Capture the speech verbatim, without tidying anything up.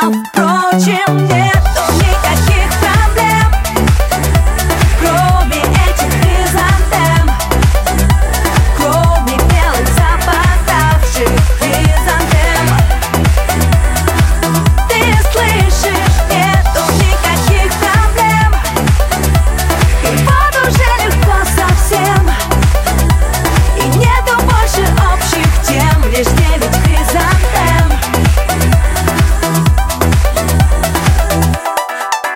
Впрочем, нету никаких проблем, кроме этих хризантем, кроме белых западавших хризантем. Ты слышишь, нету никаких проблем, и вот уже легко совсем, и нету больше общих тем, лишь девять.